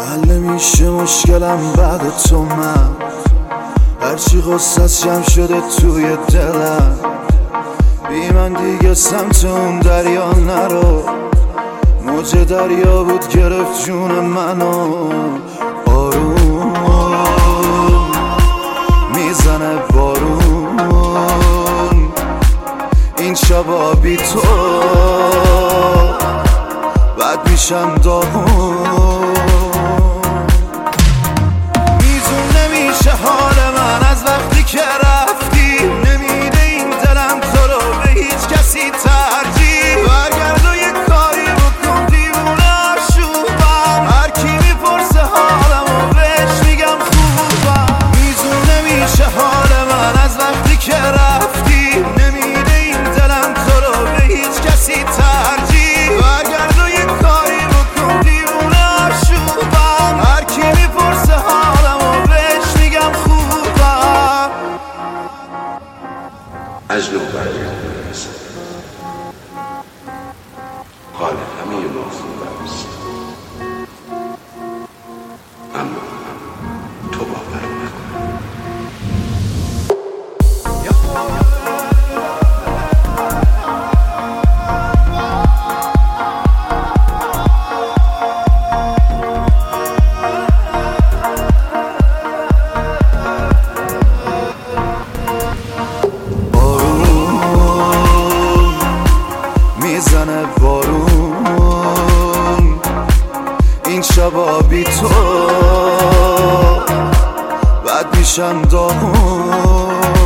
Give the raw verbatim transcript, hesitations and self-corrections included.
حل نمیشه مشکلم بعد تو. من هرچی غصت جمع شده توی دلم، بی من دیگه سمت اون دریا نرو. موج دریا بود گرفت جون منو. آروم میزنه بارون این شبا بی تو، بعد میشم داغون. میزون نمیشه حال من از وقتی که رفتی، نمیده این دلم تو رو به هیچ کسی ترجیح. برگرد و یه کاری بکن دیوونه آشوبم، هر کی میپرسه حالم و بهش میگم خوبم. میزون نمیشه حال من از وقتی که رفتی، نمیده این دلم تو رو به هیچ کسی ترجیح. برگرد و یه کاری بکن دیوونه آشوبم، هر کی میپرسه حالم و بهش میگم خوبم. از نو برگرد برسد حال همه موضوع برست، اما تو باور نکن. میزنه بارون این شبا بی تو، بعد میشم داغون.